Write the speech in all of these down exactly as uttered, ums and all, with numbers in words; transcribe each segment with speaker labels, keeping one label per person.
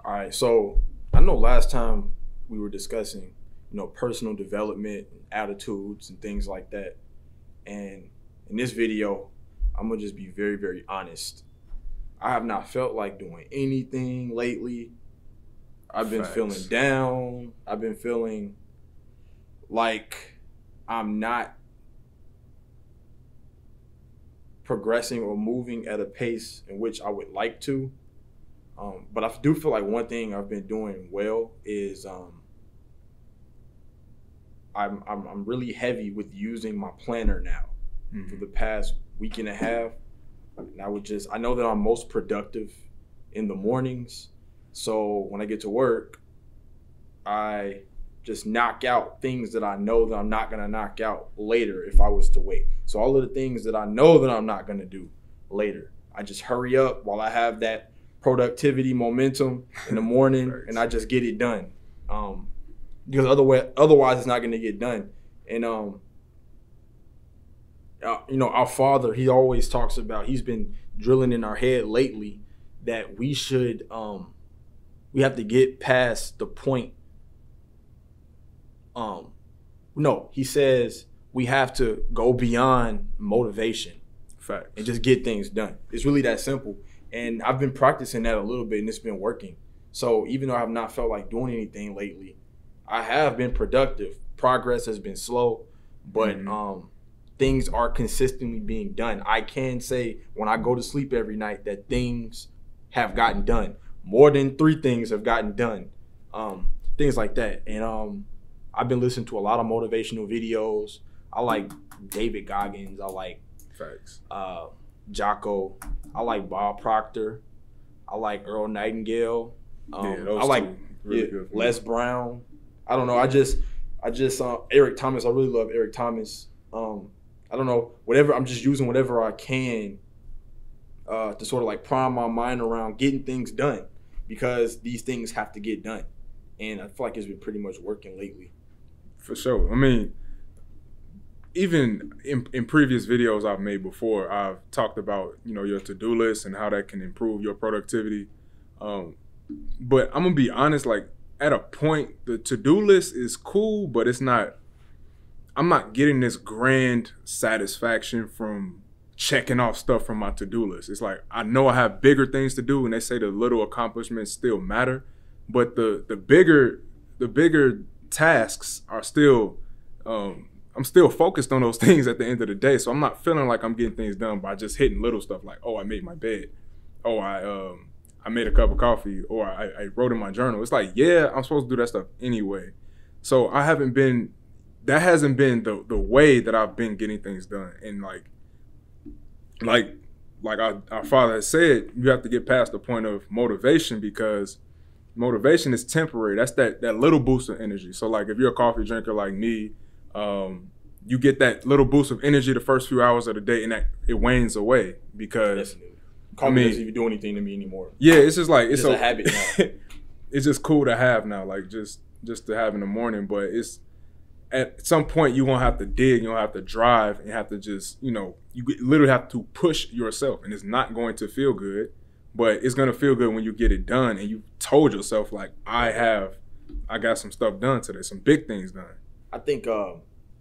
Speaker 1: All right, so I know last time we were discussing, you know, personal development, and attitudes, and things like that. And in this video, I'm gonna just be very, very honest. I have not felt like doing anything lately. I've been
Speaker 2: Facts.
Speaker 1: feeling down. I've been feeling like I'm not progressing or moving at a pace in which I would like to. Um, but I do feel like one thing I've been doing well is um, I'm, I'm I'm really heavy with using my planner now. Mm-hmm. For the past week and a half. And I would just I know that I'm most productive in the mornings. So when I get to work, I just knock out things that I know that I'm not gonna knock out later if I was to wait. So all of the things that I know that I'm not gonna do later, I just hurry up while I have that productivity momentum in the morning, right. And I just get it done. Um, because otherwise, otherwise it's not gonna get done. And um, uh, you know, our father, he always talks about. He's been drilling in our head lately that we should, um, we have to get past the point. Um, no, he says we have to go beyond motivation.
Speaker 2: Facts.
Speaker 1: And just get things done. It's really that simple. And I've been practicing that a little bit, and it's been working. So even though I have not felt like doing anything lately, I have been productive. Progress has been slow, but mm-hmm. um, things are consistently being done. I can say when I go to sleep every night that things have gotten done. More than three things have gotten done. Um, things like that. And um, I've been listening to a lot of motivational videos. I like David Goggins. I like
Speaker 2: Facts.
Speaker 1: Uh, Jocko. I like Bob Proctor. I like Earl Nightingale. Um,
Speaker 2: yeah, those
Speaker 1: I like
Speaker 2: really
Speaker 1: yeah,
Speaker 2: good
Speaker 1: Les Brown. I don't know. I just, I just uh, Eric Thomas. I really love Eric Thomas. Um, I don't know. Whatever. I'm just using whatever I can uh, to sort of like prime my mind around getting things done, because these things have to get done, and I feel like it's been pretty much working lately.
Speaker 2: For sure. I mean, even in, in previous videos I've made before, I've talked about, you know, your to-do list and how that can improve your productivity. Um, but I'm gonna be honest, like at a point, the to-do list is cool, but it's not, I'm not getting this grand satisfaction from checking off stuff from my to-do list. It's like, I know I have bigger things to do, and they say the little accomplishments still matter, but the the bigger, the bigger tasks are still, um, I'm still focused on those things at the end of the day. So I'm not feeling like I'm getting things done by just hitting little stuff like, oh, I made my bed. Oh, I um I made a cup of coffee, or I, I wrote in my journal. It's like, yeah, I'm supposed to do that stuff anyway. So I haven't been, that hasn't been the the way that I've been getting things done. And like, like, like our, our father has said, you have to get past the point of motivation, because motivation is temporary. That's that that little boost of energy. So like if you're a coffee drinker like me, um, you get that little boost of energy the first few hours of the day, and that it wanes away because
Speaker 1: Definitely. Coffee I mean, doesn't even do anything to me anymore.
Speaker 2: Yeah, it's just like it's,
Speaker 1: it's a, a habit now.
Speaker 2: It's just cool to have now, like just just to have in the morning. But it's at some point you won't have to dig, you don't have to drive, and you have to just, you know, you literally have to push yourself, and it's not going to feel good. But it's gonna feel good when you get it done, and you told yourself like, I have, I got some stuff done today, some big things done.
Speaker 1: I think um,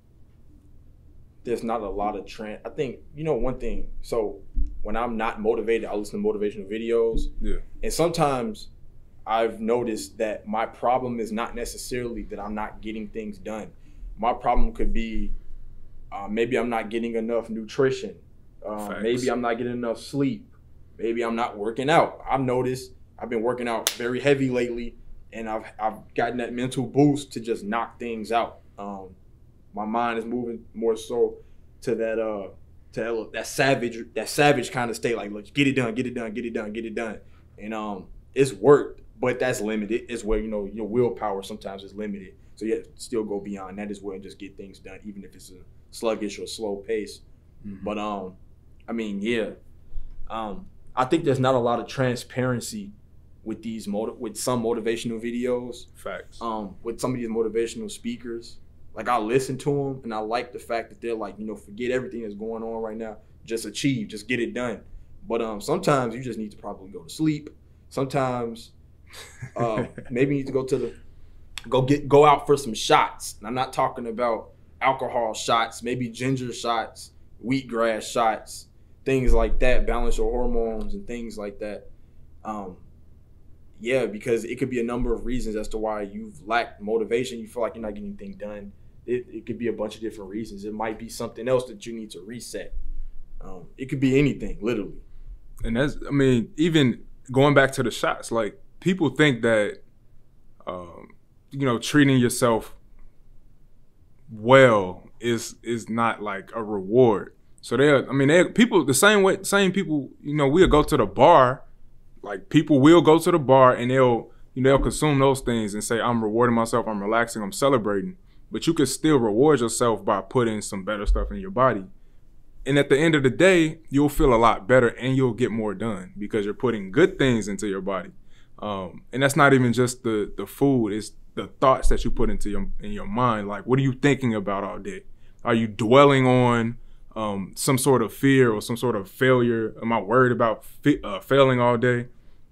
Speaker 1: there's not a lot of trend. I think, you know, one thing. So when I'm not motivated, I listen to motivational videos.
Speaker 2: Yeah.
Speaker 1: And sometimes I've noticed that my problem is not necessarily that I'm not getting things done. My problem could be uh, maybe I'm not getting enough nutrition. Uh, maybe I'm not getting enough sleep. Maybe I'm not working out. I've noticed I've been working out very heavy lately, and I've I've gotten that mental boost to just knock things out. Um, my mind is moving more so to that uh to that savage that savage kind of state, like, let's get it done, get it done, get it done, get it done. And um, it's worked, but that's limited. It's where, you know, your willpower sometimes is limited. So you have to still go beyond that as well and just get things done, even if it's a sluggish or slow pace. Mm-hmm. But um, I mean, yeah, um. I think there's not a lot of transparency with these motiv- with some motivational videos.
Speaker 2: Facts.
Speaker 1: Um, with some of these motivational speakers, like I listen to them, and I like the fact that they're like, you know, forget everything that's going on right now, just achieve, just get it done. But um, sometimes you just need to probably go to sleep. Sometimes Um, maybe you need to go to the go get go out for some shots. And I'm not talking about alcohol shots, maybe ginger shots, wheatgrass shots, things like that, balance your hormones and things like that. Um, yeah, because it could be a number of reasons as to why you've lacked motivation. You feel like you're not getting anything done. It, it could be a bunch of different reasons. It might be something else that you need to reset. Um, it could be anything, literally.
Speaker 2: And that's, I mean, even going back to the shots, like people think that, um, you know, treating yourself well is is not like a reward. So they, I mean, they people the same way, same people, you know, we'll go to the bar. Like people will go to the bar and they'll, you know, they'll consume those things and say, I'm rewarding myself, I'm relaxing, I'm celebrating. But you could still reward yourself by putting some better stuff in your body. And at the end of the day, you'll feel a lot better and you'll get more done because you're putting good things into your body. Um, and that's not even just the the food, it's the thoughts that you put into your in your mind. Like, what are you thinking about all day? Are you dwelling on um, some sort of fear or some sort of failure? Am I worried about fi- uh, failing all day?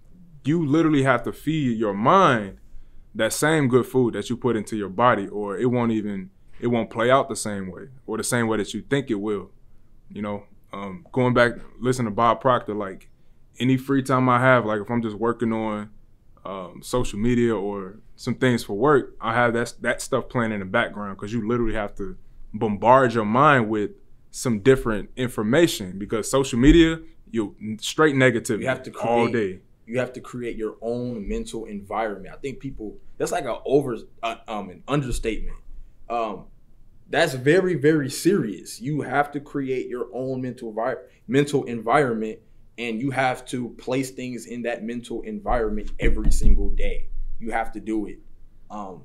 Speaker 2: You literally have to feed your mind that same good food that you put into your body, or it won't even, it won't play out the same way or the same way that you think it will. You know, um, going back, listen to Bob Proctor, like any free time I have, like if I'm just working on um, social media or some things for work, I have that, that stuff playing in the background because you literally have to bombard your mind with some different information because social media, you straight negativity
Speaker 1: You have to create,
Speaker 2: all day.
Speaker 1: You have to create your own mental environment. I think people, that's like an over, uh, um, an understatement. Um, that's very, very serious. You have to create your own mental vi- mental environment, and you have to place things in that mental environment every single day. You have to do it. Um,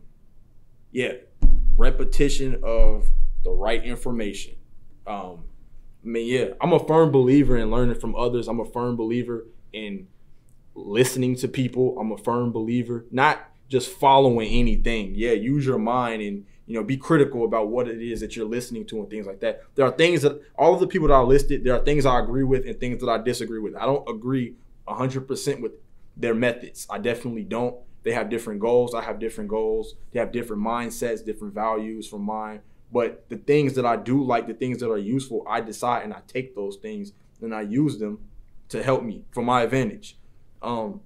Speaker 1: yeah, repetition of the right information. Um, I mean, yeah, I'm a firm believer in learning from others. I'm a firm believer in listening to people. I'm a firm believer, not just following anything. Yeah, use your mind and, you know, be critical about what it is that you're listening to and things like that. There are things that all of the people that I listed, there are things I agree with and things that I disagree with. I don't agree one hundred percent with their methods. I definitely don't. They have different goals. I have different goals. They have different mindsets, different values from mine. But the things that I do like, the things that are useful, I decide and I take those things and I use them to help me for my advantage. Um,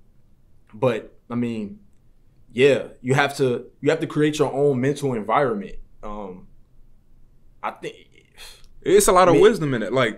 Speaker 1: but I mean, yeah, you have to you have to create your own mental environment. Um, I think
Speaker 2: it's a lot of
Speaker 1: man,
Speaker 2: wisdom in it. Like,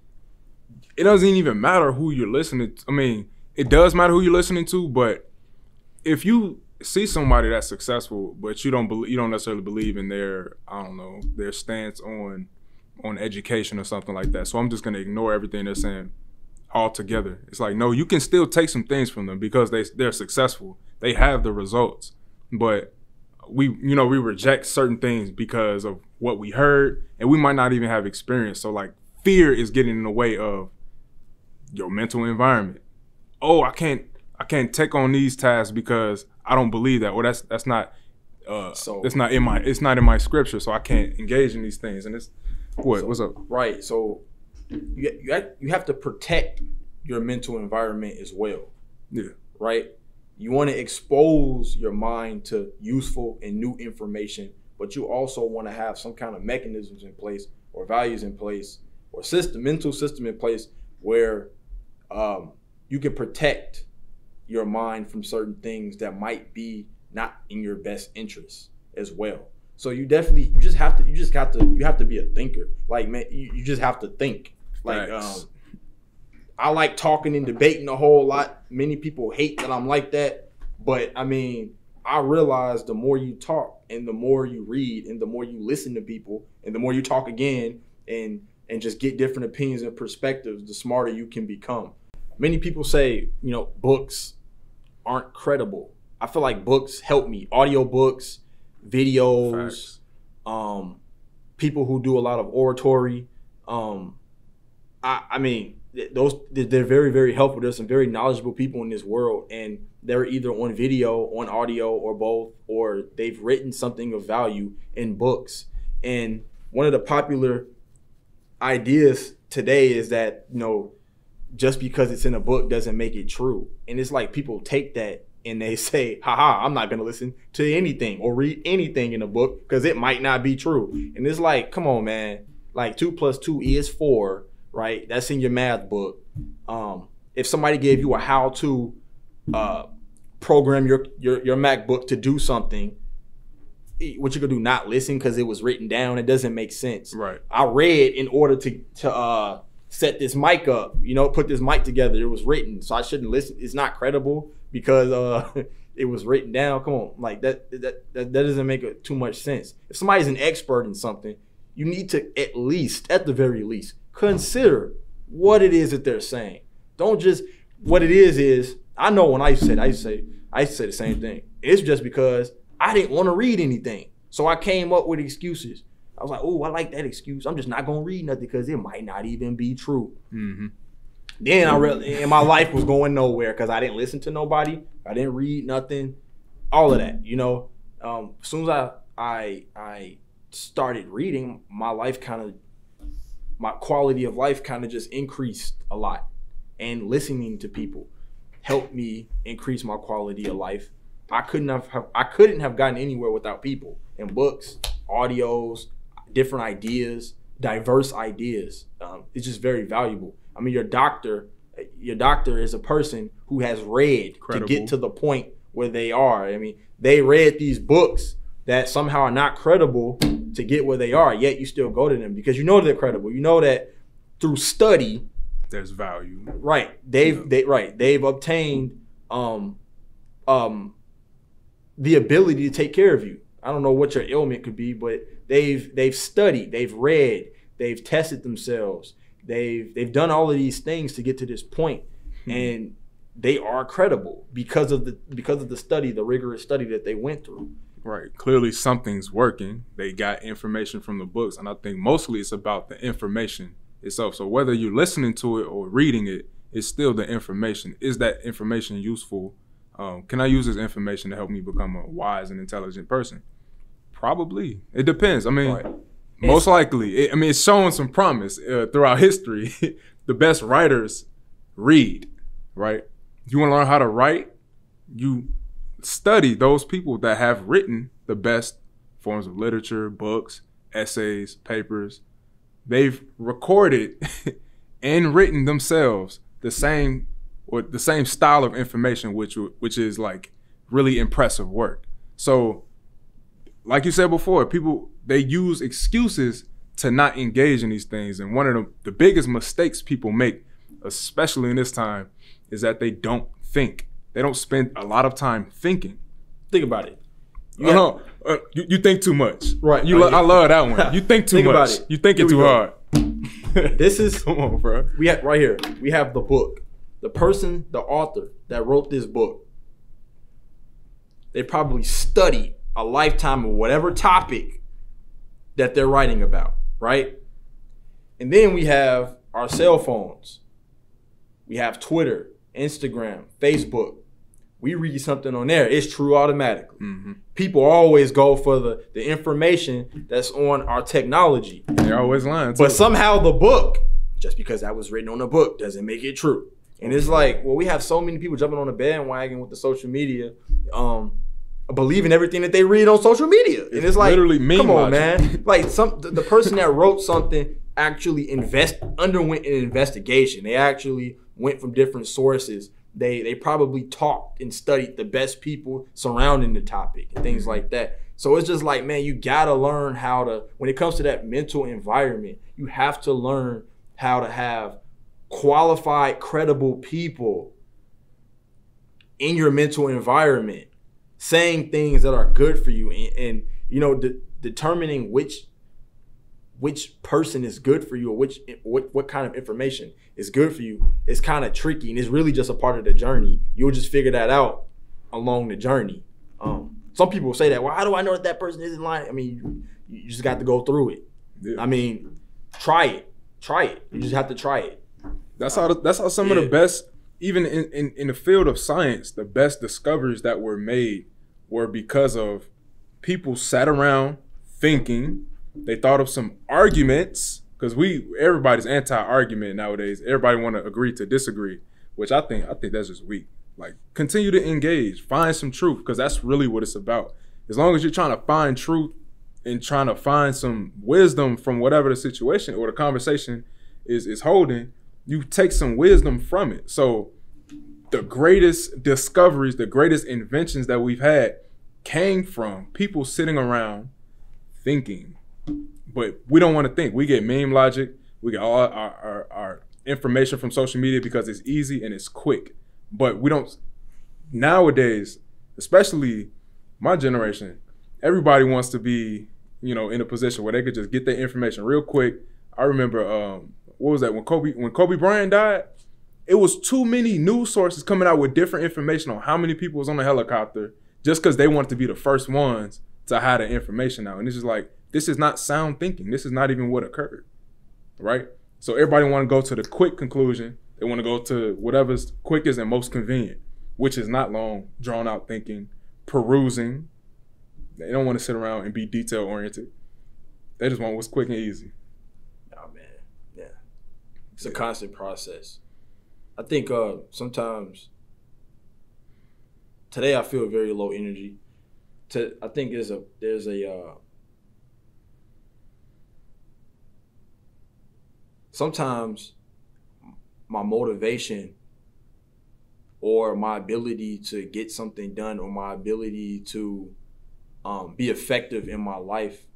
Speaker 2: it doesn't even matter who you're listening to. I mean, it does matter who you're listening to, but if you see somebody that's successful, but you don't believe, you don't necessarily believe in their, I don't know, their stance on on education or something like that. So I'm just gonna ignore everything they're saying altogether. It's like, no, you can still take some things from them because they they're successful. They have the results, but we, you know, we reject certain things because of what we heard, and we might not even have experience. So like, fear is getting in the way of your mental environment. Oh, I can't, I can't take on these tasks because I don't believe that. Or that's that's not, uh, so it's not in my, it's not in my scripture, so I can't engage in these things. And it's what,
Speaker 1: so,
Speaker 2: what's up?
Speaker 1: Right. So you you have, you have to protect your mental environment as well.
Speaker 2: Yeah.
Speaker 1: Right. You want to expose your mind to useful and new information, but you also want to have some kind of mechanisms in place or values in place or system, mental system in place where um, you can protect your mind from certain things that might be not in your best interest as well. So you definitely, you just have to, you just got to, you have to be a thinker. Like, man, you, you just have to think. Like,
Speaker 2: Thanks.
Speaker 1: um, I like talking and debating a whole lot. Many people hate that I'm like that. But I mean, I realize the more you talk and the more you read and the more you listen to people and the more you talk again and and just get different opinions and perspectives, the smarter you can become. Many people say, you know, books aren't credible. I feel like books help me. Audio books, videos, Facts. um, people who do a lot of oratory. Um, I, I mean, those they're very, very helpful. There's some very knowledgeable people in this world, and they're either on video, on audio, or both, or they've written something of value in books. And one of the popular ideas today is that, you know, just because it's in a book doesn't make it true. And it's like people take that and they say, haha, I'm not going to listen to anything or read anything in a book because it might not be true. And it's like, come on, man. Like two plus two is four, right? That's in your math book. Um, if somebody gave you a how to uh, program your, your, your MacBook to do something, what you could do, not listen because it was written down. It doesn't make sense.
Speaker 2: Right.
Speaker 1: I read in order to, to uh, set this mic up, you know, put this mic together. It was written, so I shouldn't listen. It's not credible because uh, it was written down. Come on, like that, that that that doesn't make it too much sense. If somebody's an expert in something, you need to at least, at the very least, consider what it is that they're saying. Don't just, what it is is, I know when I used to say, I used to say, I used to say the same thing. It's just because I didn't want to read anything, so I came up with excuses. I was like, oh, I like that excuse. I'm just not going to read nothing because it might not even be true.
Speaker 2: Mm-hmm.
Speaker 1: Then I really, and my life was going nowhere because I didn't listen to nobody. I didn't read nothing. All of that, you know. Um, as soon as I I I started reading, my life kind of, my quality of life kind of just increased a lot. And listening to people helped me increase my quality of life. I couldn't have I couldn't have gotten anywhere without people and books, audios, different ideas, diverse ideas. Um, it's just very valuable. I mean, your doctor, your doctor is a person who has read
Speaker 2: Credible.
Speaker 1: to get to the point where they are. I mean, they read these books that somehow are not credible to get where they are, yet you still go to them because you know they're credible. You know that through study,
Speaker 2: there's value.
Speaker 1: Right. They've
Speaker 2: yeah.
Speaker 1: they right. They've obtained um um the ability to take care of you. I don't know what your ailment could be, but they've they've studied, they've read, they've tested themselves, they've they've done all of these things to get to this point, mm-hmm. and they are credible because of the because of the study, the rigorous study that they went through.
Speaker 2: Right. Clearly something's working. They got information from the books, and I think mostly it's about the information itself. So whether you're listening to it or reading it, it's still the information. Is that information useful? Um, can I use this information to help me become a wise and intelligent person? Probably. It depends. I mean, right. most it's, likely. It, I mean, it's showing some promise uh, throughout history. The best writers read, right? If you want to learn how to write, you study those people that have written the best forms of literature, books, essays, papers. They've recorded and written themselves the same or the same style of information, which which is like really impressive work. So, like you said before, people, they use excuses to not engage in these things. And one of the, the biggest mistakes people make, especially in this time, is that they don't think. They don't spend a lot of time thinking.
Speaker 1: Think about it.
Speaker 2: You, uh-huh. uh, you, you think too much.
Speaker 1: Right.
Speaker 2: You, lo- I love that one. You think too
Speaker 1: think
Speaker 2: much.
Speaker 1: About it.
Speaker 2: You thinking too hard.
Speaker 1: This is,
Speaker 2: come on, bro.
Speaker 1: We have right here. We have the book. The person, the author that wrote this book, they probably studied a lifetime of whatever topic that they're writing about, right? And then we have our cell phones. We have Twitter, Instagram, Facebook. We read something on there, it's true automatically.
Speaker 2: Mm-hmm.
Speaker 1: People always go for the, the information that's on our technology.
Speaker 2: They're always lying too.
Speaker 1: But somehow the book, just because that was written on a book, doesn't make it true. And it's like, well, we have so many people jumping on the bandwagon with the social media, um, believing everything that they read on social media. And it's, it's like,
Speaker 2: literally meme
Speaker 1: come on,
Speaker 2: logic.
Speaker 1: man. Like some the, the person that wrote something actually invest underwent an investigation. They actually went from different sources. They they probably talked and studied the best people surrounding the topic and things like that. So it's just like, man, you gotta learn how to, when it comes to that mental environment, you have to learn how to have qualified, credible people in your mental environment saying things that are good for you, and, and you know, de- determining which which person is good for you or which what, what kind of information is good for you is kind of tricky, and it's really just a part of the journey. You'll just figure that out along the journey. Um, some people say that, well, how do I know that that person isn't lying? I mean, you, you just got to go through it. Yeah. I mean, try it. Try it. You just have to try it.
Speaker 2: That's how that's how some yeah. of the best, even in, in, in the field of science, the best discoveries that were made were because of people sat around thinking. They thought of some arguments, because we everybody's anti-argument nowadays. Everybody want to agree to disagree, which I think I think that's just weak. Like, continue to engage, find some truth, because that's really what it's about. As long as you're trying to find truth and trying to find some wisdom from whatever the situation or the conversation is is holding, you take some wisdom from it. So the greatest discoveries, the greatest inventions that we've had came from people sitting around thinking. But we don't want to think. We get meme logic. We get all our, our, our information from social media because it's easy and it's quick. But we don't, nowadays, especially my generation, everybody wants to be, you know, in a position where they could just get their information real quick. I remember, um, what was that, when Kobe, when Kobe Bryant died, it was too many news sources coming out with different information on how many people was on the helicopter just because they wanted to be the first ones to have the information out. And it's just like, this is not sound thinking. This is not even what occurred, right? So everybody want to go to the quick conclusion. They want to go to whatever's quickest and most convenient, which is not long, drawn out thinking, perusing. They don't want to sit around and be detail oriented. They just want what's quick and easy.
Speaker 1: Oh man, yeah. It's a constant process. I think uh, sometimes today I feel very low energy. To I think there's a there's a uh, sometimes my motivation or my ability to get something done or my ability to um, be effective in my life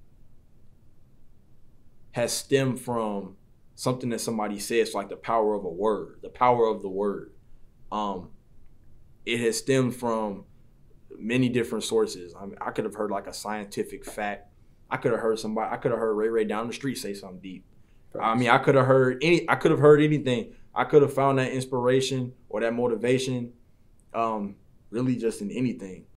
Speaker 1: has stemmed from something that somebody says, like the power of a word, the power of the word. Um, it has stemmed from many different sources. I mean, I could have heard like a scientific fact. I could have heard somebody, I could have heard Ray Ray down the street say something deep. I mean, I could have heard any, I could have heard anything. I could have found that inspiration or that motivation um, really just in anything.